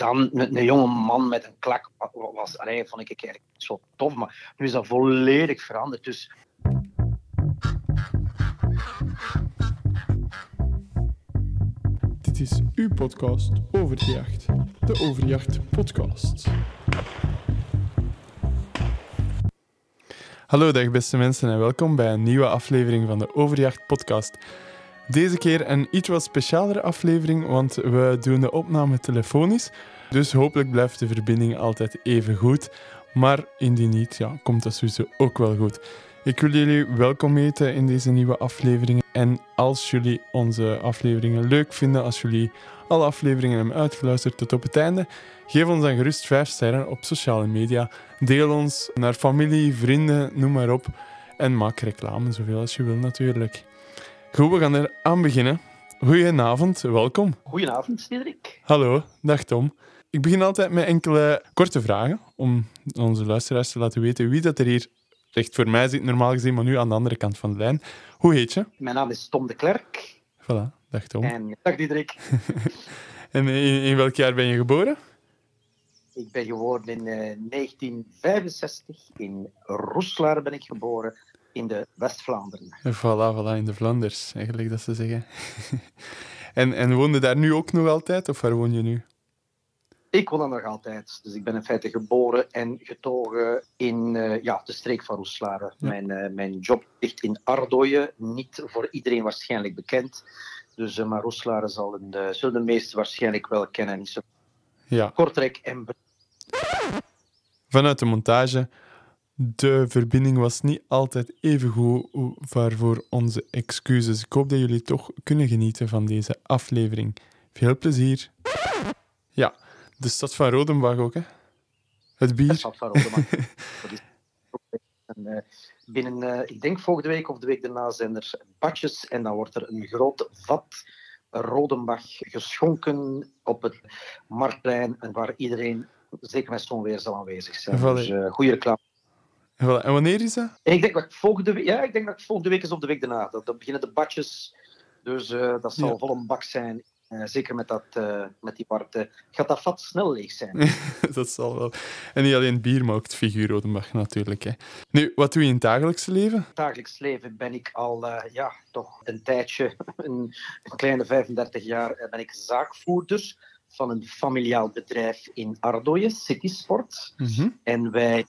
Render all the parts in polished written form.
dan een jonge man met een klak vond ik eigenlijk zo tof. Maar nu is dat volledig veranderd. Dus... Dit is uw podcast Overjacht. De Overjacht podcast. Hallo dag beste mensen en welkom bij een nieuwe aflevering van de Overjacht podcast. Deze keer een iets wat specialere aflevering, want we doen de opname telefonisch. Dus hopelijk blijft de verbinding altijd even goed. Maar indien niet, komt dat sowieso ook wel goed. Ik wil jullie welkom heten in deze nieuwe aflevering. En als jullie onze afleveringen leuk vinden, als jullie alle afleveringen hebben uitgeluisterd tot op het einde, geef ons dan gerust 5 sterren op sociale media. Deel ons naar familie, vrienden, noem maar op. En maak reclame, zoveel als je wil natuurlijk. Goed, we gaan er aan beginnen. Goedenavond, welkom. Goedenavond, Diederik. Hallo, dag Tom. Ik begin altijd met enkele korte vragen om onze luisteraars te laten weten wie dat er hier recht voor mij zit, normaal gezien, maar nu aan de andere kant van de lijn. Hoe heet je? Mijn naam is Tom de Klerk. Voilà, dag Tom. En dag Diederik. En in welk jaar ben je geboren? Ik ben geboren in 1965. In Roeslaar ben ik geboren, in de West-Vlaanderen. Voilà, in de Vlaanders, eigenlijk dat ze zeggen. en woonde daar nu ook nog altijd, of waar woon je nu? Ik woon daar nog altijd. Dus ik ben in feite geboren en getogen in de streek van Roeselare. Ja. Mijn job ligt in Ardooien. Niet voor iedereen waarschijnlijk bekend. Dus maar Roeselare zullen de meesten waarschijnlijk wel kennen. Niet zo Kortrijk en... Vanuit de montage. De verbinding was niet altijd even goed, waarvoor onze excuses. Ik hoop dat jullie toch kunnen genieten van deze aflevering. Veel plezier. Ja. De stad van Rodenbach ook, hè? Het bier. De stad van Rodenbach. Ik denk volgende week of de week daarna zijn er badjes en dan wordt er een groot vat Rodenbach geschonken op het Marktplein en waar iedereen, zeker met zo'n weer, zal aanwezig zijn. Dus goede reclame. En wanneer is dat? Ik denk dat volgende week is of de week daarna. Dan beginnen de badjes, dus dat zal vol een bak zijn. Zeker met die warmte gaat dat vat snel leeg zijn. Dat zal wel. En niet alleen bier, maar ook het figuur Rodenbach natuurlijk. Hè. Nu, wat doe je in het dagelijkse leven? In het dagelijks leven ben ik al toch een tijdje, een kleine 35 jaar, ben ik zaakvoerder van een familiaal bedrijf in Ardooien, Citysport. Mm-hmm. En wij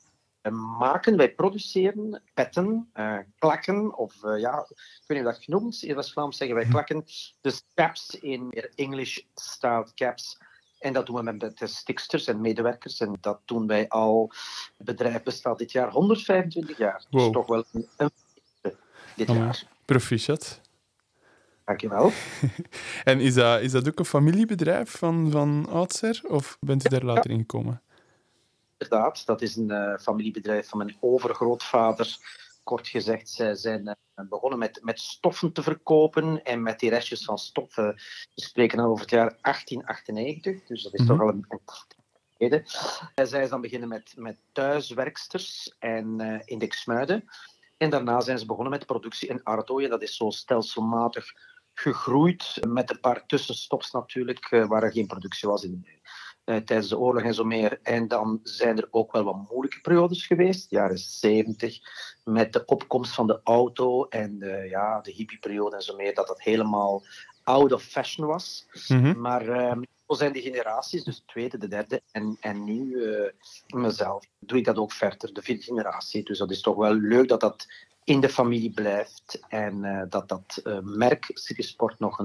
produceren petten, klakken, of ik weet niet hoe dat genoemd. In West-Vlaams zeggen wij klakken. Dus caps in meer English-styled caps. En dat doen we met de stiksters en medewerkers. En dat doen wij al. Het bedrijf bestaat dit jaar 125 jaar. Wow. Dus toch wel een dit jaar. Proficiat. Dankjewel. En is dat ook een familiebedrijf van oudsher? Of bent u daar later in gekomen? Inderdaad, dat is een familiebedrijf van mijn overgrootvader. Kort gezegd, zij zijn begonnen met stoffen te verkopen en met die restjes van stoffen. We spreken dan over het jaar 1898, dus dat is toch al een geleden. Zij is dan beginnen met thuiswerksters en in Diksmuiden. En daarna zijn ze begonnen met de productie in Ardooien. Dat is zo stelselmatig gegroeid, met een paar tussenstops natuurlijk, waar er geen productie was tijdens de oorlog en zo meer. En dan zijn er ook wel wat moeilijke periodes geweest, de jaren 70, met de opkomst van de auto en de hippieperiode en zo meer, dat helemaal out of fashion was. Mm-hmm. Maar zo zijn de generaties, dus de tweede, de derde en nu mezelf, doe ik dat ook verder, de 4e generatie. Dus dat is toch wel leuk dat in de familie blijft en dat merk Citysport nog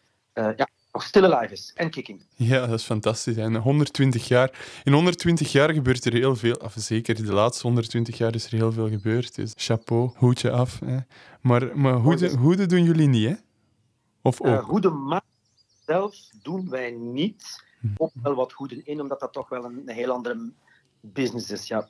still alive is en kicking. Ja, dat is fantastisch. En 120 jaar. In 120 jaar gebeurt er heel veel. Of zeker de laatste 120 jaar is er heel veel gebeurd. Dus chapeau, hoedje af. Hè. Maar hoeden doen jullie niet, hè? Of ook? Hoeden maken zelf doen wij niet. Ook wel wat hoeden in, omdat dat toch wel een heel andere business is. Ja,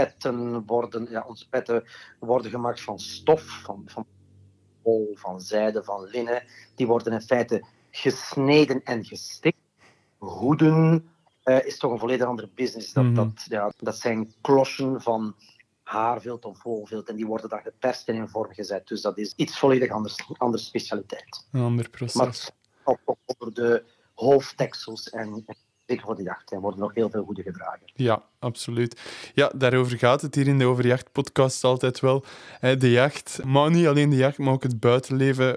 onze petten worden gemaakt van stof, van wol, van zijde, van linnen. Die worden in feite gesneden en gestikt. Hoeden is toch een volledig andere business. Dat zijn klossen van haarvilt of wolvilt en die worden dan geperst en in vorm gezet. Dus dat is iets volledig anders, een andere specialiteit. Een ander proces. Maar ook over de hoofddeksels en zeker voor de jacht. Er worden nog heel veel hoeden gedragen. Ja, absoluut. Ja, daarover gaat het hier in de Overjacht-podcast altijd wel. De jacht, maar niet alleen de jacht, maar ook het buitenleven.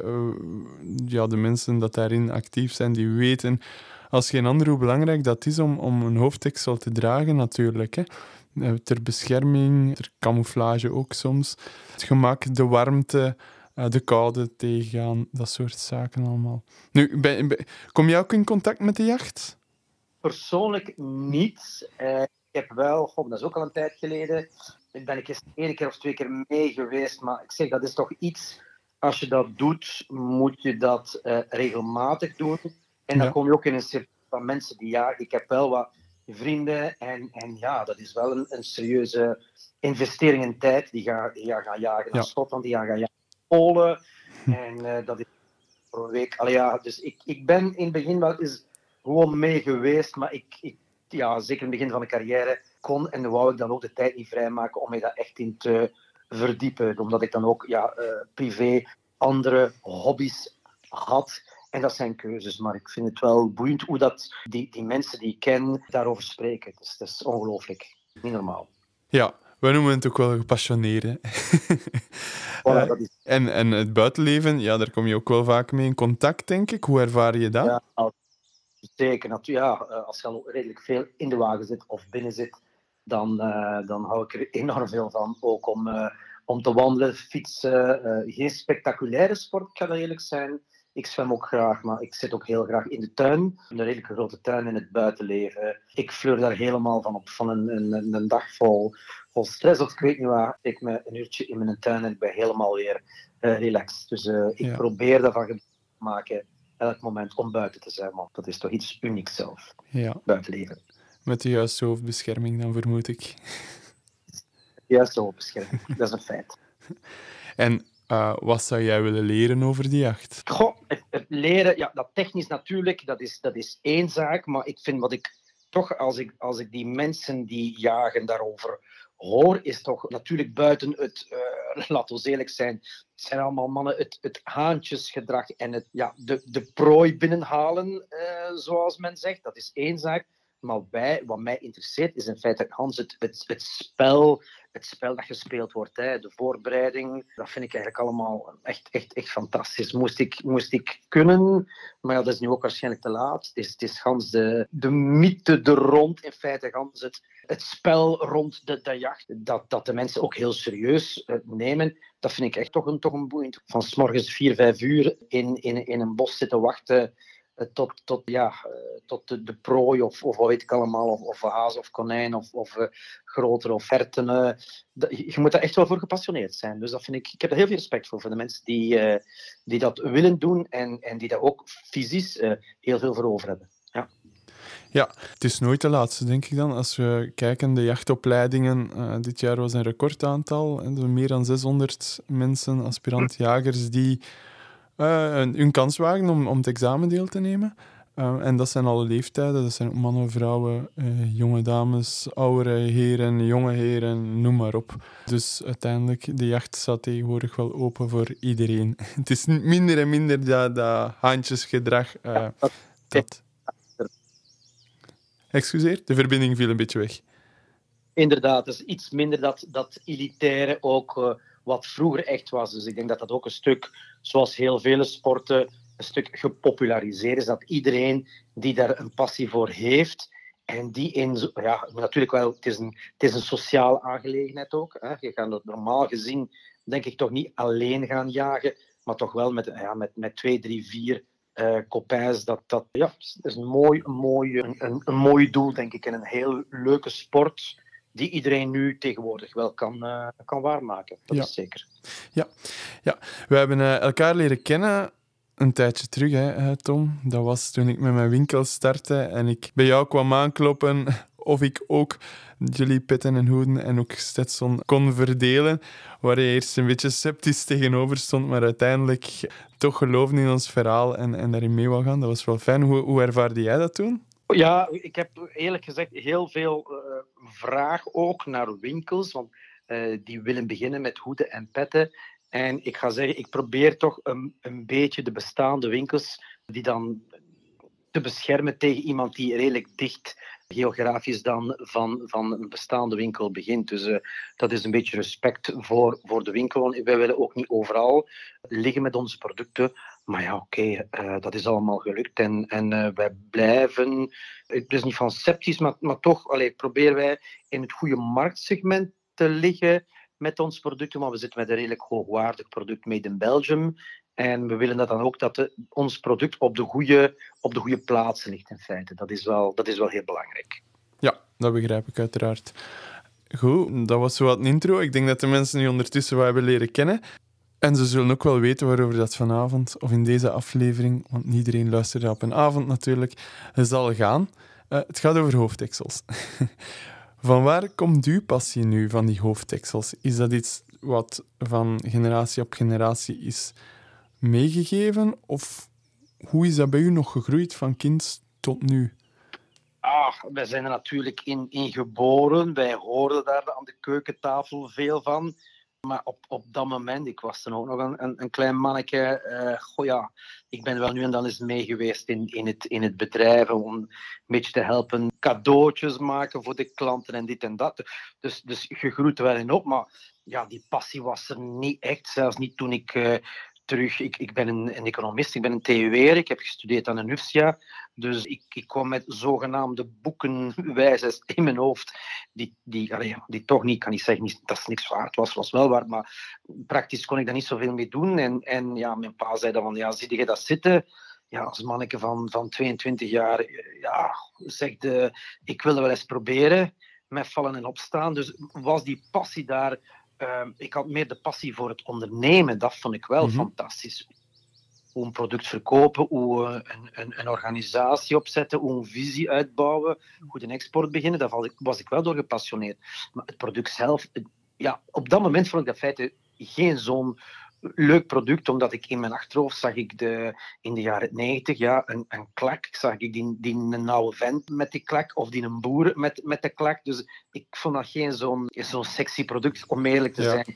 Ja, de mensen dat daarin actief zijn, die weten als geen ander hoe belangrijk dat is om een hoofddeksel te dragen natuurlijk. Hè. Ter bescherming, ter camouflage ook soms. Het gemak, de warmte, de koude tegengaan, dat soort zaken allemaal. Nu, kom jij ook in contact met de jacht? Persoonlijk niet. Ik heb wel, dat is ook al een tijd geleden, ben ik eens 1 keer of 2 keer mee geweest, maar ik zeg, dat is toch iets, als je dat doet, moet je dat regelmatig doen. En dan kom je ook in een cirkel van mensen die jagen. Ik heb wel wat vrienden en ja, dat is wel een serieuze investering in tijd. Die gaan jagen naar Schotland, die gaan jagen naar Polen. En dat is voor een week. Allee, ja, dus ik ben in het begin wel eens gewoon mee geweest, maar ja, zeker in het begin van mijn carrière kon en wou ik dan ook de tijd niet vrijmaken om mij daar echt in te verdiepen. Omdat ik dan ook privé andere hobby's had. En dat zijn keuzes, maar ik vind het wel boeiend hoe dat die mensen die ik ken daarover spreken. Dus dat is ongelooflijk. Niet normaal. Ja, we noemen het ook wel gepassioneerd. Voilà, dat is... En het buitenleven, ja, daar kom je ook wel vaak mee in contact, denk ik. Hoe ervaar je dat? Ja, zeker. Ja, als je al redelijk veel in de wagen zit of binnen zit, dan hou ik er enorm veel van. Ook om te wandelen, fietsen. Geen spectaculaire sport, ik ga dat eerlijk zijn. Ik zwem ook graag, maar ik zit ook heel graag in de tuin. Een redelijk grote tuin in het buitenleven. Ik fleur daar helemaal van op. Van een dag vol stress of ik weet niet waar. Ik me een uurtje in mijn tuin en ik ben helemaal weer relaxed. Dus ik probeer daarvan gebruik te maken elk moment om buiten te zijn. Want dat is toch iets unieks zelf. Ja. Buitenleven. Met de juiste hoofdbescherming dan, vermoed ik. Juiste hoofdbescherming, dat is een feit. En wat zou jij willen leren over die jacht? Goh, het leren, ja, dat technisch natuurlijk, dat is één zaak. Maar ik vind wat ik toch, als ik die mensen die jagen daarover hoor, is toch natuurlijk buiten het, laten we eerlijk zijn, het zijn allemaal mannen, het haantjesgedrag en de prooi binnenhalen, zoals men zegt. Dat is één zaak. Maar wat mij interesseert, is in feite, Hans, het spel dat gespeeld wordt. Hè. De voorbereiding, dat vind ik eigenlijk allemaal echt fantastisch. Moest ik kunnen, maar ja, dat is nu ook waarschijnlijk te laat. Het is Hans de mythe er rond, in feite Hans het spel rond de jacht, dat de mensen ook heel serieus nemen. Dat vind ik echt toch een boeiend. Van 's morgens 4, 5 uur in een bos zitten wachten tot de prooi of wat weet ik allemaal, of haas of konijn of grotere offerten. Je moet daar echt wel voor gepassioneerd zijn. Dus dat vind ik heb er heel veel respect voor de mensen die dat willen doen en die daar ook fysisch heel veel voor over hebben. Ja. Ja, het is nooit de laatste, denk ik dan. Als we kijken, de jachtopleidingen, dit jaar was een recordaantal. Meer dan 600 mensen, aspirant-jagers, die hun kans wagen om het examen deel te nemen. En dat zijn alle leeftijden. Dat zijn ook mannen, vrouwen, jonge dames, oudere heren, jonge heren, noem maar op. Dus uiteindelijk, de jacht staat tegenwoordig wel open voor iedereen. Het is minder en minder dat handjesgedrag. Excuseer, de verbinding viel een beetje weg. Inderdaad, dus iets minder dat elitaire ook wat vroeger echt was. Dus ik denk dat dat ook een stuk, zoals heel vele sporten, een stuk gepopulariseerd is. Dat iedereen die daar een passie voor heeft en die natuurlijk wel, het is een sociale aangelegenheid ook. Hè. Je gaat dat normaal gezien, denk ik, toch niet alleen gaan jagen, maar toch wel met 2, 3, 4 copains. Dat is een mooi doel, denk ik, en een heel leuke sport die iedereen nu tegenwoordig wel kan waarmaken. Dat is zeker. Ja. We hebben elkaar leren kennen een tijdje terug, hè, Tom. Dat was toen ik met mijn winkel startte en ik bij jou kwam aankloppen of ik ook jullie petten en hoeden en ook Stetson kon verdelen, waar je eerst een beetje sceptisch tegenover stond, maar uiteindelijk toch geloofde in ons verhaal en daarin mee wou gaan. Dat was wel fijn. Hoe ervaarde jij dat toen? Ja, ik heb eerlijk gezegd heel veel vraag ook naar winkels, want die willen beginnen met hoeden en petten. En ik ga zeggen, ik probeer toch een beetje de bestaande winkels, die dan te beschermen tegen iemand die redelijk dicht geografisch dan van een bestaande winkel begint. Dus dat is een beetje respect voor de winkel. Wij willen ook niet overal liggen met onze producten. Maar ja, oké, dat is allemaal gelukt. En wij blijven, het is niet van sceptisch, maar toch proberen wij in het goede marktsegment te liggen met ons producten. Maar we zitten met een redelijk hoogwaardig product made in Belgium. En we willen dat dan ook dat ons product op de goede plaatsen ligt in feite. Dat is wel heel belangrijk. Ja, dat begrijp ik uiteraard. Goed, dat was zo wat een intro. Ik denk dat de mensen nu ondertussen wat hebben leren kennen. En ze zullen ook wel weten waarover dat vanavond, of in deze aflevering, want niet iedereen luistert op een avond natuurlijk, zal gaan. Het gaat over hoofddeksels. Van waar komt uw passie nu van die hoofddeksels? Is dat iets wat van generatie op generatie is meegegeven? Of hoe is dat bij u nog gegroeid van kind tot nu? Wij zijn er natuurlijk in geboren. Wij hoorden daar aan de keukentafel veel van. Maar op dat moment, ik was dan ook nog een klein manneke. Ik ben wel nu en dan eens mee geweest in het bedrijf om een beetje te helpen cadeautjes maken voor de klanten en dit en dat. Dus je groeit er wel in op, maar ja, die passie was er niet echt. Zelfs niet toen ik ik ben een economist, ik ben een TU'er, ik heb gestudeerd aan de UvSA. Dus ik kwam met zogenaamde boekenwijzes in mijn hoofd, die toch niet, kan niet zeggen, dat is niks waard, was wel waard, maar praktisch kon ik daar niet zoveel mee doen. En ja, mijn pa zei dan van, ja, zie je dat zitten? Ja, als manneke van 22 jaar, ja, zegt, ik wil het wel eens proberen, met vallen en opstaan. Dus was die passie daar. Ik had meer de passie voor het ondernemen. Dat vond ik wel fantastisch. Hoe een product verkopen, hoe een organisatie opzetten, hoe een visie uitbouwen, hoe de export beginnen. Daar was ik wel door gepassioneerd. Maar het product zelf, op dat moment vond ik dat feite geen zo'n leuk product, omdat ik in mijn achterhoofd zag ik in de jaren 90, een klak. Zag ik die een oude vent met die klak, of die een boer met de klak. Dus ik vond dat geen zo'n sexy product, om eerlijk te zijn.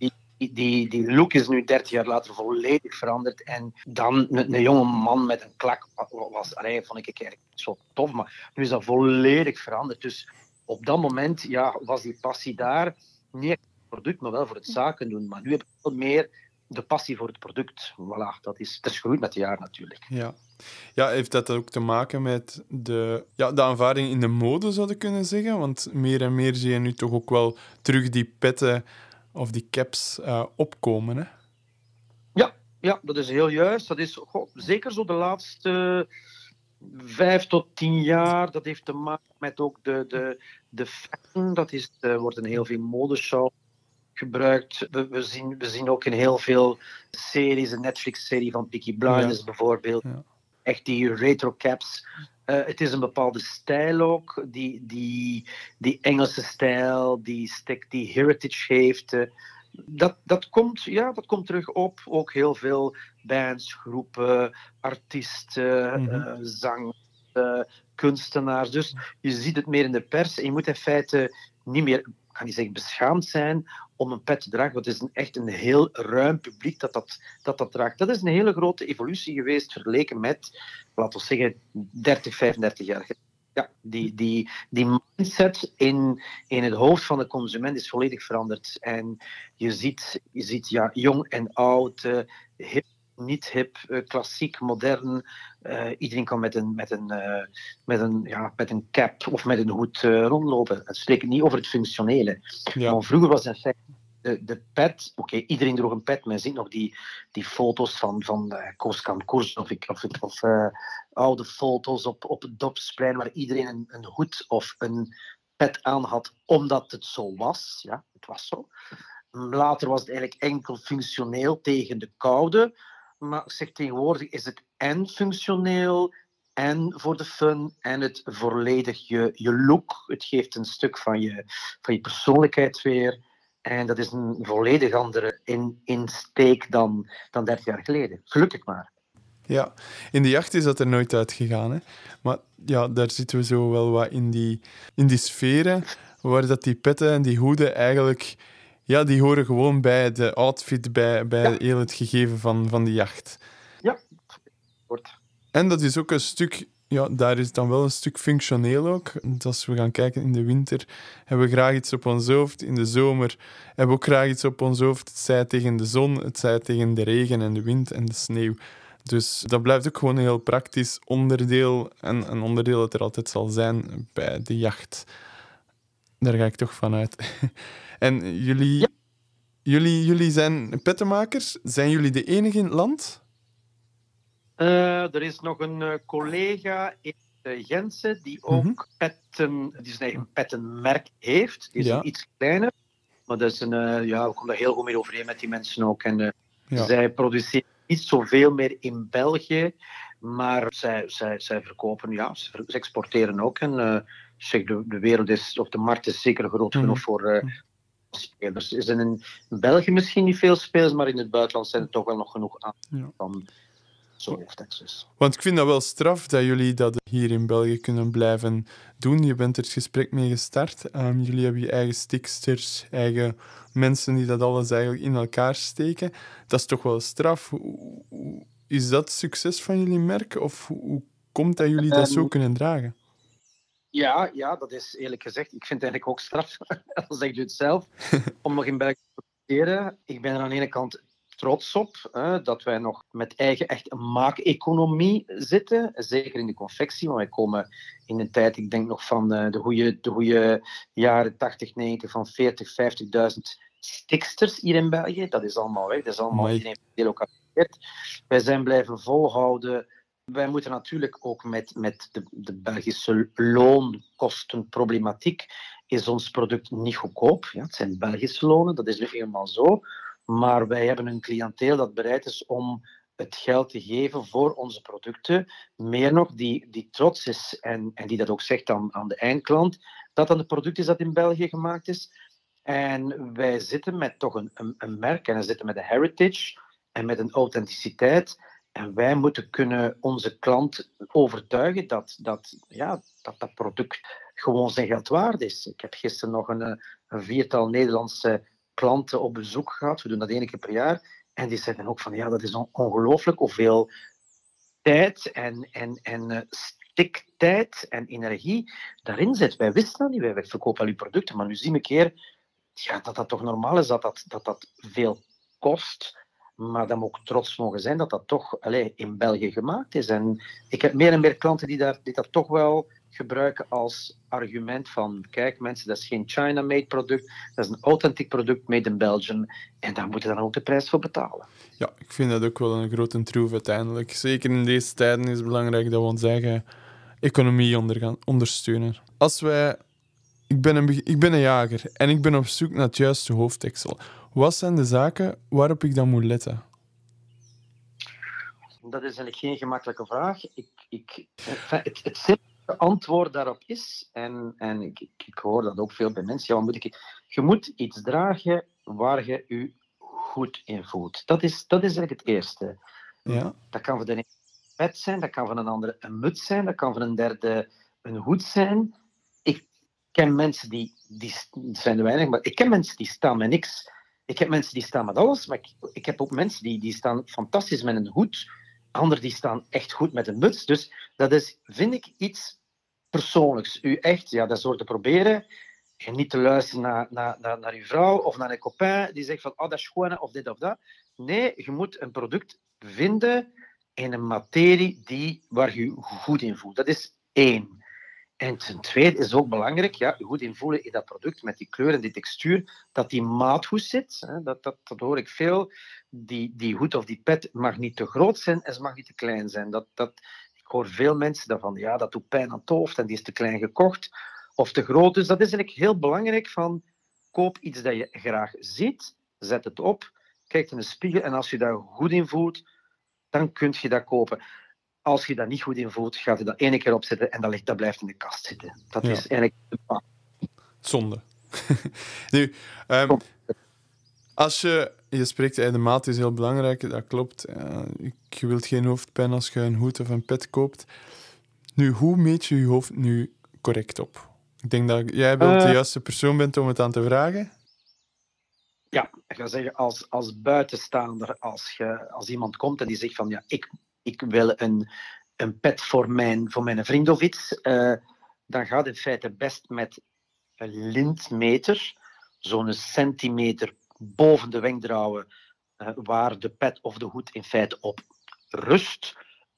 Die look is nu 30 jaar later volledig veranderd. En dan een jonge man met een klak vond ik eigenlijk zo tof. Maar nu is dat volledig veranderd. Dus op dat moment was die passie daar. Niet echt voor het product, maar wel voor het zaken doen. Maar nu heb ik veel meer de passie voor het product. Voilà, dat is gegroeid met de jaren natuurlijk. Ja, heeft dat ook te maken met de aanvaring in de mode, zou je kunnen zeggen? Want meer en meer zie je nu toch ook wel terug die petten of die caps opkomen, hè? Ja, dat is heel juist. Dat is zeker zo de laatste 5 tot 10 jaar. Dat heeft te maken met ook de fashion. Dat wordt in heel veel modeshows gebruikt. We zien ook in heel veel series, een Netflix-serie van Peaky Blinders bijvoorbeeld. Ja. Echt die retro caps. Het is een bepaalde stijl ook, die Engelse stijl, die heritage heeft. Dat komt terug op. Ook heel veel bands, groepen, artiesten, zangers, kunstenaars. Dus je ziet het meer in de pers en je moet in feite niet meer, ik ga niet zeggen beschaamd zijn, om een pet te dragen. Want het is echt een heel ruim publiek dat draagt. Dat is een hele grote evolutie geweest vergeleken met, laten we zeggen, 30, 35 jaar geleden. Ja, die mindset in het hoofd van de consument is volledig veranderd. En je ziet jong en oud, hip, niet hip, klassiek, modern. Iedereen kan met een cap of met een hoed rondlopen. Het spreekt niet over het functionele. Ja. Maar vroeger was in feite de pet, iedereen droeg een pet, maar je ziet nog die foto's van Koos Koers of oude foto's op het Dorpsplein waar iedereen een hoed of een pet aan had, omdat het zo was. Ja, het was zo. Later was het eigenlijk enkel functioneel tegen de koude, maar tegenwoordig is het en functioneel en voor de fun en het volledig je look. Het geeft een stuk van je persoonlijkheid weer. En dat is een volledig andere insteek dan 30 jaar geleden. Gelukkig maar. Ja, in de jacht is dat er nooit uitgegaan, hè. Maar ja, daar zitten we zo wel wat in die sferen, waar dat die petten en die hoeden eigenlijk, ja, die horen gewoon bij de outfit, bij heel het gegeven van de jacht. Ja, wordt. En dat is ook een stuk ja, daar is dan wel een stuk functioneel ook. Want als we gaan kijken in de winter, hebben we graag iets op ons hoofd. In de zomer hebben we ook graag iets op ons hoofd. Het zij tegen de zon, het zij tegen de regen en de wind en de sneeuw. Dus dat blijft ook gewoon een heel praktisch onderdeel. En een onderdeel dat er altijd zal zijn bij de jacht. Daar ga ik toch van uit. En Ja, jullie zijn pettenmakers. Zijn jullie de enige in het land? er is nog een collega in Gentse die Mhm. ook die zijn eigen pettenmerk heeft. Die is Ja, een iets kleiner, maar dat is ja, we komen daar heel goed mee overeen met die mensen ook. En ja. zij produceren niet zoveel meer in België, maar zij verkopen, ja, ze exporteren ook. En zeg, de wereld is, of de markt is zeker groot genoeg Mhm. voor spelers. Er zijn in België misschien niet veel spelers, maar in het buitenland zijn er toch wel nog genoeg aan Ja. van zo hoofdexes. Want ik vind dat wel straf dat jullie dat hier in België kunnen blijven doen. Je bent er het gesprek mee gestart. Jullie hebben je eigen stiksters, eigen mensen die dat alles eigenlijk in elkaar steken. Dat is toch wel straf. Is dat succes van jullie merk? Of hoe komt dat jullie dat zo kunnen dragen? Ja, dat is eerlijk gezegd. Ik vind het eigenlijk ook straf, al zeg je het zelf, om nog in België te produceren. Ik ben er aan de ene kant trots op dat wij nog met eigen echt een maakeconomie zitten. Zeker in de confectie, want wij komen in een tijd, ik denk nog van de goede jaren 80, 90, van 40, 50.000 stiksters hier in België. Dat is allemaal weg, dat is allemaal Amai. iedereen delokaliseerd. Wij zijn blijven volhouden. Wij moeten natuurlijk ook met de Belgische loonkostenproblematiek is ons product niet goedkoop. Ja, het zijn Belgische lonen, dat is nu eenmaal zo. Maar wij hebben een cliënteel dat bereid is om het geld te geven voor onze producten. Meer nog, die trots is en die dat ook zegt aan de eindklant, dat dan het product is dat in België gemaakt is. En wij zitten met toch een merk en we zitten met een heritage en met een authenticiteit. En wij moeten kunnen onze klant overtuigen dat product gewoon zijn geld waard is. Ik heb gisteren nog een viertal Nederlandse klanten op bezoek gehad. We doen dat 1 keer per jaar. En die zeggen ook van, ja, dat is ongelooflijk hoeveel tijd en stiktijd en energie daarin zit. Wij wisten dat niet, wij verkopen al uw producten, maar nu zie ik een keer dat toch normaal is dat veel kost. Maar dan moet ook trots mogen zijn dat dat toch in België gemaakt is. En ik heb meer en meer klanten die dat toch wel gebruiken als argument van kijk mensen, dat is geen China-made product, dat is een authentiek product made in Belgium en daar moeten we dan ook de prijs voor betalen. Ja, ik vind dat ook wel een grote troef uiteindelijk. Zeker in deze tijden is het belangrijk dat we onze eigen economie ondersteunen. Ik ben een jager en ik ben op zoek naar het juiste hoofddeksel. Wat zijn de zaken waarop ik dan moet letten? Dat is eigenlijk geen gemakkelijke vraag. Het simpele antwoord daarop is, en ik hoor dat ook veel bij mensen, ja, je moet iets dragen waar je je goed in voelt. Dat is eigenlijk het eerste. Ja? Dat kan voor de ene een pet zijn, dat kan voor een andere een muts zijn, dat kan voor een derde een hoed zijn. Ik ken mensen die zijn er weinig, maar ik ken mensen die staan met niks. Ik heb mensen die staan met alles, maar ik heb ook mensen die staan fantastisch met een hoed. Anderen die staan echt goed met een muts. Dus dat is, vind ik, iets persoonlijks. U echt, ja, dat soort te proberen. En niet te luisteren naar uw vrouw of naar een copain die zegt van, oh, dat is gewoon of dit of dat. Nee, je moet een product vinden in een materie waar je je goed in voelt. Dat is één. En ten tweede is ook belangrijk, ja, goed invoelen in dat product met die kleur en die textuur, dat die maat goed zit. Hè, dat hoor ik veel. Die hoed of die pet mag niet te groot zijn en ze mag niet te klein zijn. Ik hoor veel mensen daarvan, ja, dat doet pijn aan het hoofd en die is te klein gekocht of te groot. Dus dat is eigenlijk heel belangrijk van, koop iets dat je graag ziet, zet het op, kijk in de spiegel en als je daar goed in voelt, dan kun je dat kopen. Als je dat niet goed in voelt, gaat je dat 1 keer opzetten en dat blijft in de kast zitten. Dat Ja. is eigenlijk... Zonde. Nu, als je spreekt, de maat is heel belangrijk, dat klopt. Je wilt geen hoofdpijn als je een hoed of een pet koopt. Nu, hoe meet je je hoofd nu correct op? Ik denk dat jij wel de juiste persoon bent om het aan te vragen. Ja, ik ga zeggen, als buitenstaander, als iemand komt en die zegt van, ja, ik wil een pet voor mijn vriend of iets, dan gaat in feite best met een lintmeter, zo'n centimeter boven de wenkbrauwen, waar de pet of de hoed in feite op rust,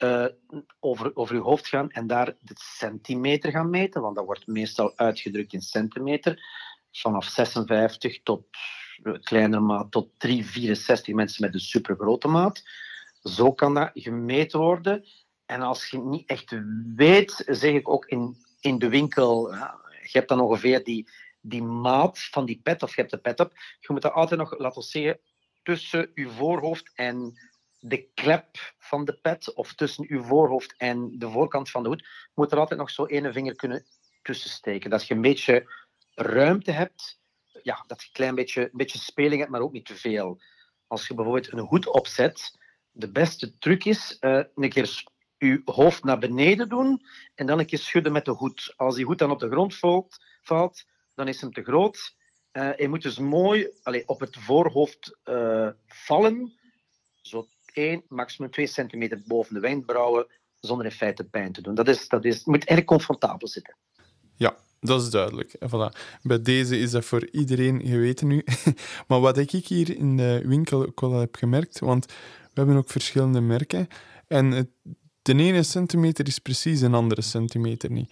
over je hoofd gaan en daar de centimeter gaan meten, want dat wordt meestal uitgedrukt in centimeter, vanaf 56 tot kleinere maat tot 3,64 mensen met een supergrote maat. Zo kan dat gemeten worden. En als je niet echt weet, zeg ik ook in de winkel, je hebt dan ongeveer die maat van die pet, of je hebt de pet op, je moet dat altijd nog, laten we zeggen, tussen je voorhoofd en de klep van de pet, of tussen je voorhoofd en de voorkant van de hoed, moet er altijd nog zo één vinger kunnen tussensteken. Dat je een beetje ruimte hebt, ja, dat je een beetje speling hebt, maar ook niet te veel. Als je bijvoorbeeld een hoed opzet, de beste truc is een keer je hoofd naar beneden doen en dan een keer schudden met de hoed. Als die hoed dan op de grond valt, dan is hem te groot. Je moet dus mooi op het voorhoofd vallen, zo 1, maximum 2 centimeter boven de wenkbrauwen, zonder in feite pijn te doen. Dat moet eigenlijk comfortabel zitten. Ja, dat is duidelijk. En voilà. Bij deze is dat voor iedereen geweten nu. Maar wat ik hier in de winkel ook al heb gemerkt, want we hebben ook verschillende merken, en de ene centimeter is precies een andere centimeter niet.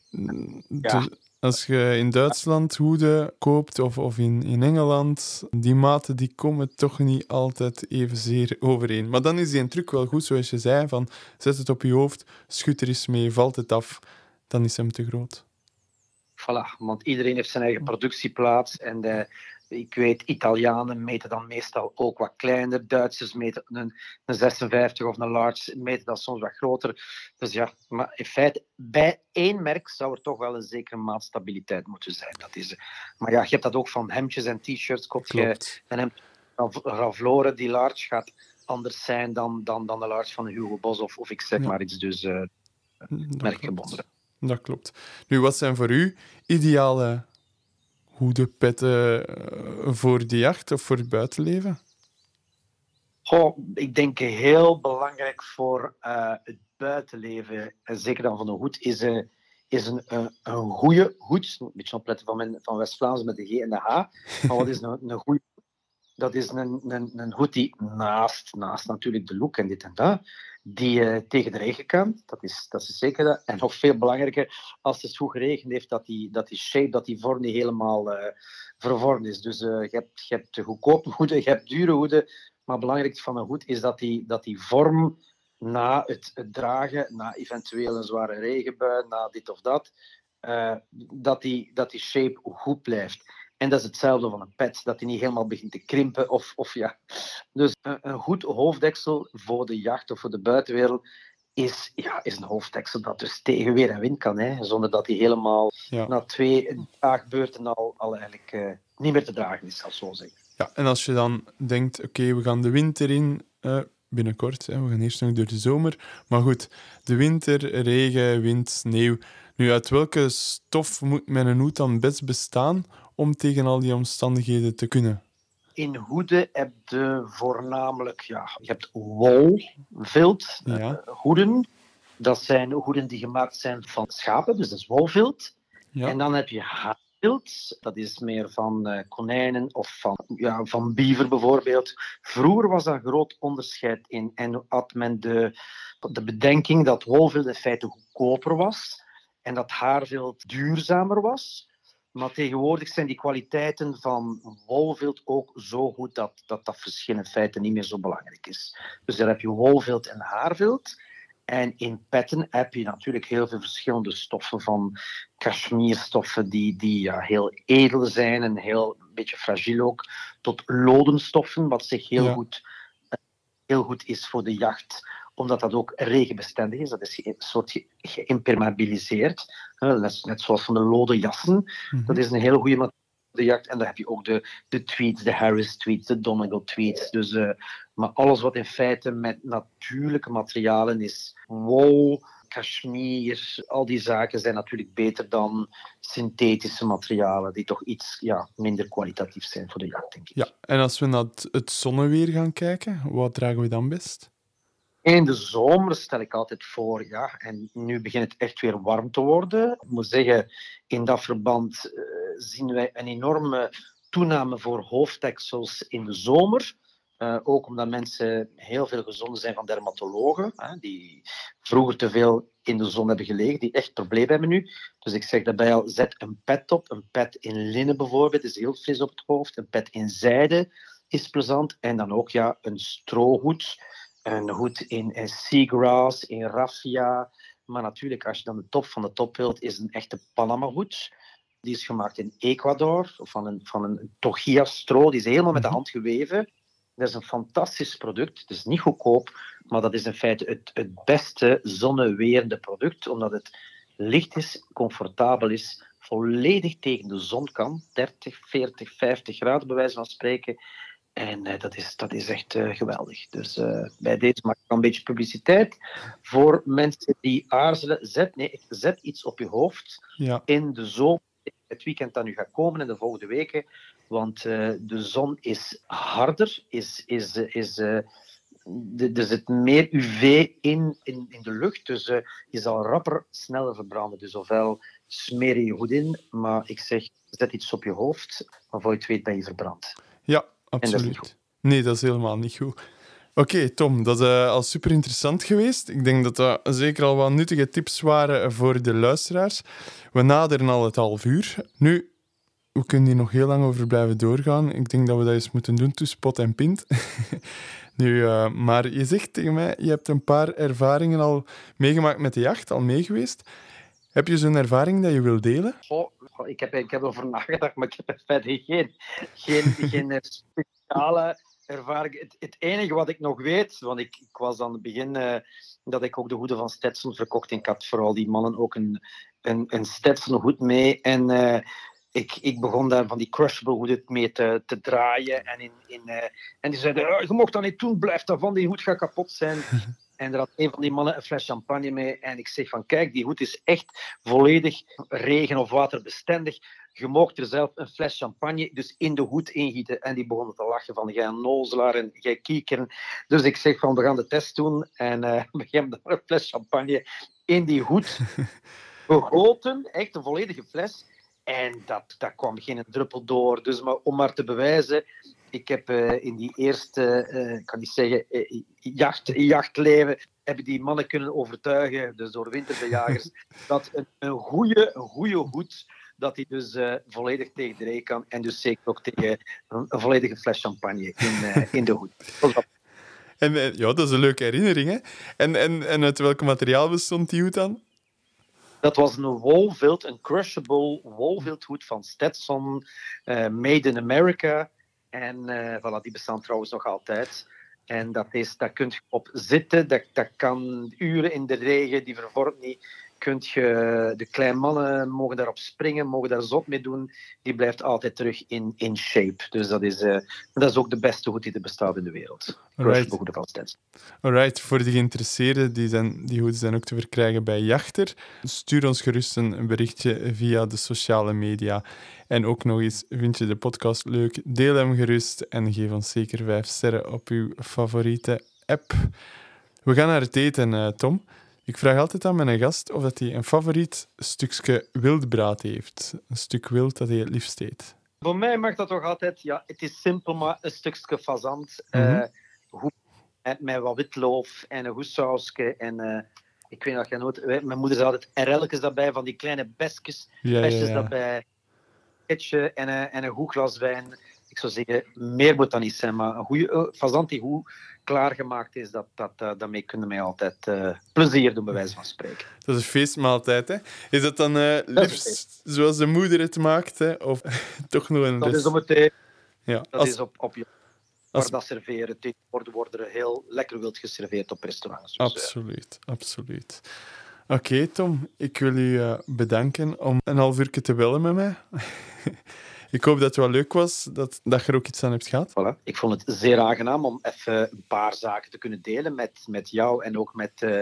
Ja. Dus als je in Duitsland hoeden koopt of in Engeland, die maten die komen toch niet altijd evenzeer overeen. Maar dan is die een truc wel goed, zoals je zei, van zet het op je hoofd, schud er eens mee, valt het af, dan is hem te groot. Voilà, want iedereen heeft zijn eigen productieplaats en ik weet, Italianen meten dan meestal ook wat kleiner, Duitsers meten een 56 of een large meten dat soms wat groter. Dus ja, maar in feite, bij één merk zou er toch wel een zekere maatstabiliteit moeten zijn. Maar ja, je hebt dat ook van hemdjes en t-shirts. Koop je een hemd van Ralph Lauren, die large gaat anders zijn dan de large van Hugo Boss of ik zeg maar iets, dus merkgebonden. Dat klopt. Nu, wat zijn voor u ideale hoedenpetten voor de jacht of voor het buitenleven? Ik denk heel belangrijk voor het buitenleven, en zeker dan van een hoed, is een goede hoed. Een beetje opletten van West-Vlaams met de G en de H. Maar wat is een goede? Dat is een hoed die naast natuurlijk de look en dit en dat, die tegen de regen kan. Dat is zeker dat. En nog veel belangrijker, als het goed geregend heeft, dat die shape, dat die vorm niet helemaal vervormd is. Dus je hebt goedkope hoeden, je hebt dure hoeden. Maar het belangrijkste van een hoed is dat die vorm na het dragen, na eventueel een zware regenbui, na dit of dat, dat die shape goed blijft. En dat is hetzelfde van een pet, dat die niet helemaal begint te krimpen. Of ja. Dus een goed hoofddeksel voor de jacht of voor de buitenwereld is een hoofddeksel dat dus tegen weer en wind kan. Hè, zonder dat die helemaal na 2 daagbeurten al eigenlijk niet meer te dragen is, zal ik zo zeggen. Ja, en als je dan denkt, oké, we gaan de winter in, binnenkort, we gaan eerst nog door de zomer. Maar goed, de winter, regen, wind, sneeuw. Nu, uit welke stof moet mijn hoed dan best bestaan om tegen al die omstandigheden te kunnen? In hoeden heb je voornamelijk, je hebt wol, vilt, hoeden. Dat zijn hoeden die gemaakt zijn van schapen, dus dat is wolvilt. Ja. En dan heb je haarvilt, dat is meer van konijnen of van biever bijvoorbeeld. Vroeger was daar een groot onderscheid in en had men de bedenking dat wolvilt in feite goedkoper was en dat haarvilt duurzamer was. Maar tegenwoordig zijn die kwaliteiten van wolvilt ook zo goed dat verschil in feite niet meer zo belangrijk is. Dus daar heb je wolvilt en haarvilt. En in petten heb je natuurlijk heel veel verschillende stoffen, van cashmerestoffen die heel edel zijn en een beetje fragiel ook, tot lodenstoffen, wat zich heel goed is voor de jacht, omdat dat ook regenbestendig is. Dat is een soort geïmpermeabiliseerd. Net zoals van de loden jassen. Mm-hmm. Dat is een hele goede materiaal voor de jacht. En dan heb je ook de tweeds, de Harris tweeds, de Donegal tweeds. Dus, maar alles wat in feite met natuurlijke materialen is, wol, cashmere, al die zaken zijn natuurlijk beter dan synthetische materialen die toch iets minder kwalitatief zijn voor de jacht, denk ik. Ja, en als we naar het zonneweer gaan kijken, wat dragen we dan best? In de zomer stel ik altijd voor, ja, en nu begint het echt weer warm te worden. Ik moet zeggen, in dat verband zien wij een enorme toename voor hoofddeksels in de zomer. Ook omdat mensen heel veel gezonden zijn van dermatologen, die vroeger te veel in de zon hebben gelegen, die echt problemen hebben nu. Dus ik zeg daarbij al, zet een pet op. Een pet in linnen bijvoorbeeld is heel fris op het hoofd. Een pet in zijde is plezant. En dan ook een strohoed. Een hoed in seagrass, in raffia. Maar natuurlijk, als je dan de top van de top wilt, is een echte Panama-hoed. Die is gemaakt in Ecuador, van een Togia-stro. Die is helemaal met de hand geweven. Dat is een fantastisch product. Het is niet goedkoop, maar dat is in feite het beste zonnewerende product, omdat het licht is, comfortabel is, volledig tegen de zon kan. 30, 40, 50 graden, bij wijze van spreken. En dat is echt geweldig. Dus bij deze maak ik een beetje publiciteit. Voor mensen die aarzelen, zet iets op je hoofd in de zomer. Het weekend dat nu gaat komen en de volgende weken. Want de zon is harder, er zit meer UV in de lucht, dus je zal rapper sneller verbranden. Dus ofwel smeer je goed in, maar ik zeg, zet iets op je hoofd, maar voor je het weet ben je verbrand. Ja, absoluut. En dat is niet goed. Nee, dat is helemaal niet goed. Oké, Tom, dat is al super interessant geweest. Ik denk dat dat zeker al wat nuttige tips waren voor de luisteraars. We naderen al het half uur. Nu, we kunnen hier nog heel lang over blijven doorgaan. Ik denk dat we dat eens moeten doen tussen pot en pint. Nu, maar je zegt tegen mij, je hebt een paar ervaringen al meegemaakt met de jacht, al meegeweest. Heb je zo'n ervaring dat je wilt delen? Ik heb erover nagedacht, maar ik heb verder geen speciale ervaring. Het enige wat ik nog weet, want ik was aan het begin dat ik ook de hoeden van Stetson verkocht. En ik had vooral die mannen ook een Stetson hoed mee. En ik begon daar van die crushable hoeden mee te draaien. En die zeiden, je mocht dat niet doen, blijf daarvan, die hoed gaat kapot zijn. En er had een van die mannen een fles champagne mee. En ik zeg van, kijk, die hoed is echt volledig regen- of waterbestendig. Je mocht er zelf een fles champagne dus in de hoed ingieten. En die begonnen te lachen van, jij nozelaar en jij kiekeren. Dus ik zeg van, we gaan de test doen. En we hebben een fles champagne in die hoed gegoten. Echt een volledige fles. En dat kwam geen druppel door. Dus om maar te bewijzen, ik heb in die eerste, ik kan niet zeggen, jachtleven, hebben die mannen kunnen overtuigen, dus door winterbejagers, dat een goede hoed, dat die dus volledig tegen de regen kan. En dus zeker ook tegen een volledige fles champagne in de hoed. En ja, dat is een leuke herinnering, hè? En uit welk materiaal bestond die hoed dan? Dat was een Wolfield, een crushable Wolfield hoed van Stetson, made in America. En voilà, die bestaan trouwens nog altijd. En daar kun je op zitten, dat kan uren in de regen, die vervormt niet. De kleine mannen mogen daarop springen, mogen daar zot mee doen. Die blijft altijd terug in shape. Dus dat is ook de beste hoed die er bestaat in de wereld. Crushable hoeden van Stetson. Alright, voor de geïnteresseerden, die hoeden zijn ook te verkrijgen bij Jachter. Stuur ons gerust een berichtje via de sociale media. En ook nog eens, vind je de podcast leuk? Deel hem gerust en geef ons zeker 5 sterren op uw favoriete app. We gaan naar het eten, Tom. Ik vraag altijd aan mijn gast of hij een favoriet stukje wildbraad heeft. Een stuk wild dat hij het liefst eet. Voor mij mag dat toch altijd, ja, het is simpel, maar een stukje fazant. Met wat witloof en een goed sausje. En ik weet nog jij nooit, mijn moeder zei altijd RL'tjes daarbij, van die kleine besjes daarbij. En een goed glas wijn. Ik zou zeggen, meer moet dat niet zijn, maar een goede fazant die goed klaargemaakt is, daarmee kunnen wij altijd plezier doen, bij wijze van spreken. Dat is een feestmaaltijd, hè? Is dat dan liefst zoals de moeder het maakt, hè? Of toch nog een... Dat is om het ja, dat is op je... Maar dat serveren, tegenwoordig worden er heel lekker wild geserveerd op restaurants. Dus, absoluut. Oké, Tom, ik wil u bedanken om een half uurtje te bellen met mij. Ik hoop dat het wel leuk was, dat je er ook iets aan hebt gehad. Voilà. Ik vond het zeer aangenaam om even een paar zaken te kunnen delen met jou en ook met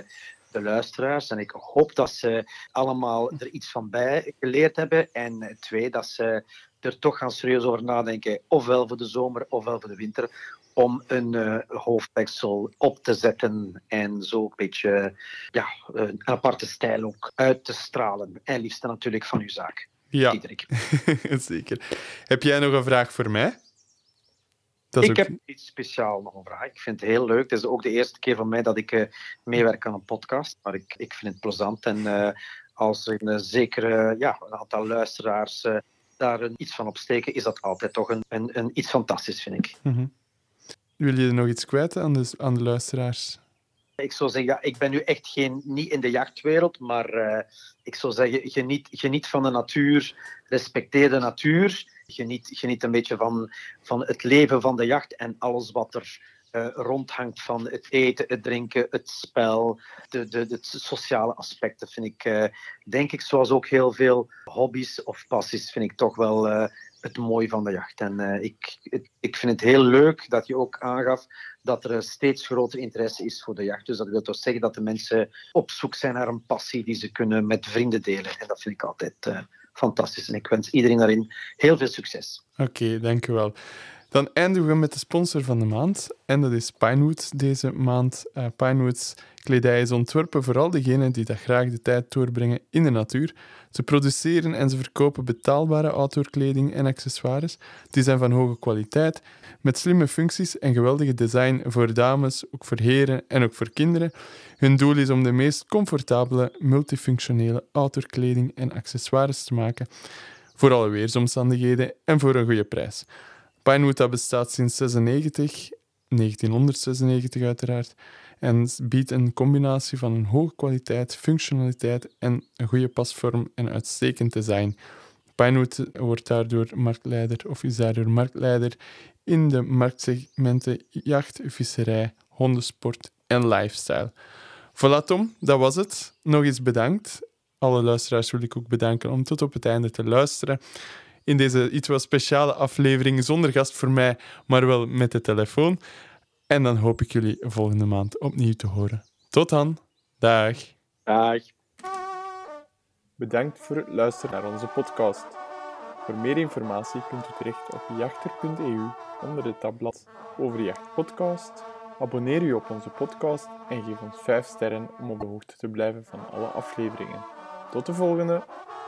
de luisteraars. En ik hoop dat ze allemaal er iets van bij geleerd hebben. En 2, dat ze er toch gaan serieus over nadenken, ofwel voor de zomer ofwel voor de winter, om een hoofddeksel op te zetten en zo een beetje een aparte stijl ook uit te stralen. En liefst natuurlijk van uw zaak. Ja, Diederik. zeker. Heb jij nog een vraag voor mij? Ik heb iets speciaals nog een vraag. Ik vind het heel leuk. Het is ook de eerste keer van mij dat ik meewerk aan een podcast. Maar ik vind het plezant. En als zeker een aantal luisteraars daar iets van opsteken, is dat altijd toch een iets fantastisch, vind ik. Mm-hmm. Wil je nog iets kwijt aan de luisteraars? Ik zou zeggen, ik ben nu echt niet in de jachtwereld, maar ik zou zeggen, geniet van de natuur, respecteer de natuur, geniet een beetje van het leven van de jacht en alles wat er rondhangt van het eten, het drinken, het spel, de sociale aspecten vind ik, denk ik, zoals ook heel veel hobby's of passies, vind ik toch wel het mooie van de jacht. En ik vind het heel leuk dat je ook aangaf dat er steeds groter interesse is voor de jacht. Dus dat wil toch zeggen dat de mensen op zoek zijn naar een passie die ze kunnen met vrienden delen. En dat vind ik altijd fantastisch. En ik wens iedereen daarin heel veel succes. Oké, dank u wel. Dan eindigen we met de sponsor van de maand. En dat is Pinewood deze maand. Pinewoods kledij is ontworpen voor al diegenen die dat graag de tijd doorbrengen in de natuur. Ze produceren en ze verkopen betaalbare outdoorkleding en accessoires. Die zijn van hoge kwaliteit, met slimme functies en geweldige design voor dames, ook voor heren en ook voor kinderen. Hun doel is om de meest comfortabele, multifunctionele outdoorkleding en accessoires te maken. Voor alle weersomstandigheden en voor een goede prijs. Pinewood dat bestaat sinds 1996 uiteraard, en biedt een combinatie van een hoge kwaliteit, functionaliteit en een goede pasvorm en uitstekend design. Pinewood wordt daardoor marktleider of is daardoor marktleider in de marktsegmenten jacht, visserij, hondensport en lifestyle. Voilà Tom, dat was het. Nog eens bedankt. Alle luisteraars wil ik ook bedanken om tot op het einde te luisteren. In deze iets wat speciale aflevering, zonder gast voor mij, maar wel met de telefoon. En dan hoop ik jullie volgende maand opnieuw te horen. Tot dan. Dag. Dag. Bedankt voor het luisteren naar onze podcast. Voor meer informatie kunt u terecht op jachter.eu onder het tabblad Overjacht Podcast. Abonneer u op onze podcast en geef ons 5 sterren om op de hoogte te blijven van alle afleveringen. Tot de volgende!